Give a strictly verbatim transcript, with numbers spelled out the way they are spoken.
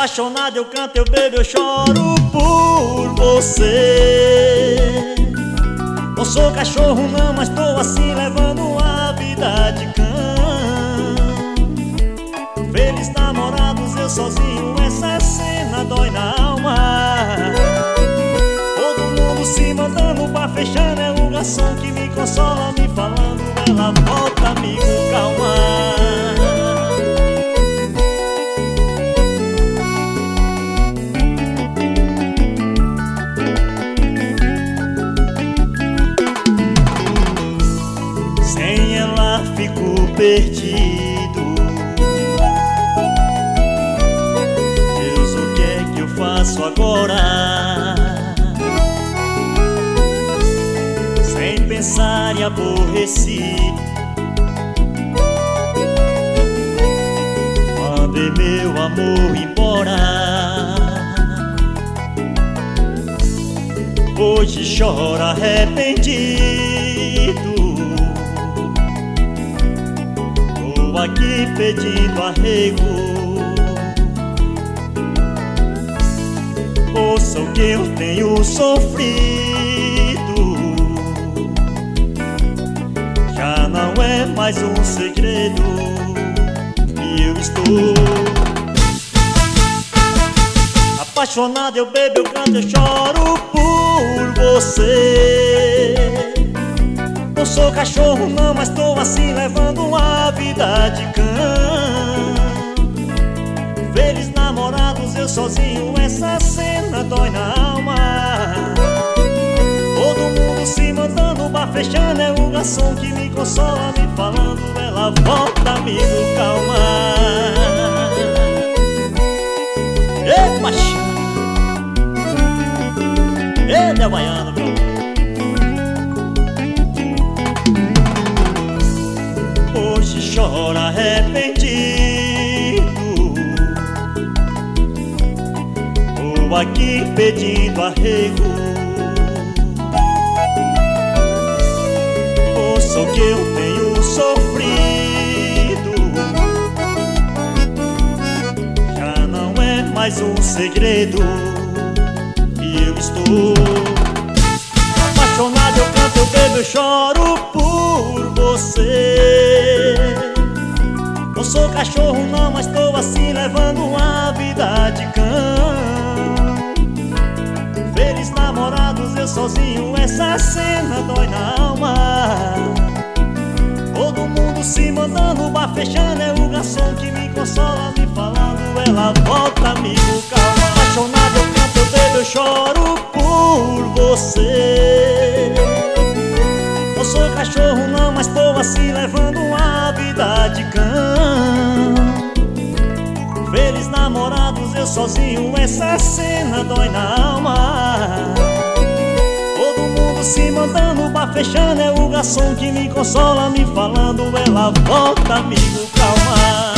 Apaixonado eu canto, eu bebo, eu choro por você. Não sou cachorro não, mas tô assim levando a vida de cão. Feliz namorados, eu sozinho, essa cena dói na alma. Todo mundo se mandando pra fechar, é o garçom que me consola, me falando, ela volta, amigo, calma. Sem ela fico perdido. Deus, o que é que eu faço agora? Sem pensar e aborrecido, mandei meu amor embora. Hoje chora arrependido, tô aqui pedindo arrego. Ouça o que eu tenho sofrido, já não é mais um segredo. E eu estou apaixonado, eu bebo, eu canto, eu choro por você. Não sou cachorro não, mas tô assim levando a vida de cão. Feliz namorados, eu sozinho, essa cena dói na alma. Todo mundo se mandando, bar fechando, é o garçom que me consola, me falando, ela volta, amigo, calma. Ei, baixinho, ei, Del Baiano, meu. Hoje chora arrependido, tô aqui pedindo arrego. Ouça o que eu tenho sofrido, já não é mais um segredo. E eu estou apaixonado, eu canto, eu bebo, eu choro por você. Não sou cachorro não, mas tô assim levando a vida de cão. Feliz namorados, eu sozinho, essa cena dói na alma. Todo mundo se mandando, bar fechando, é o garçom que me consola, me falando, ela volta, amigo, calma. Apaixonado, eu canto, eu bebo, eu choro por você. Não sou cachorro não, mas tô assim levando a vida de cão. Feliz namorados, eu sozinho, essa cena dói na alma. Todo mundo se mandando, bar fechando, é o garçom que me consola, me falando, ela volta, amigo, calma.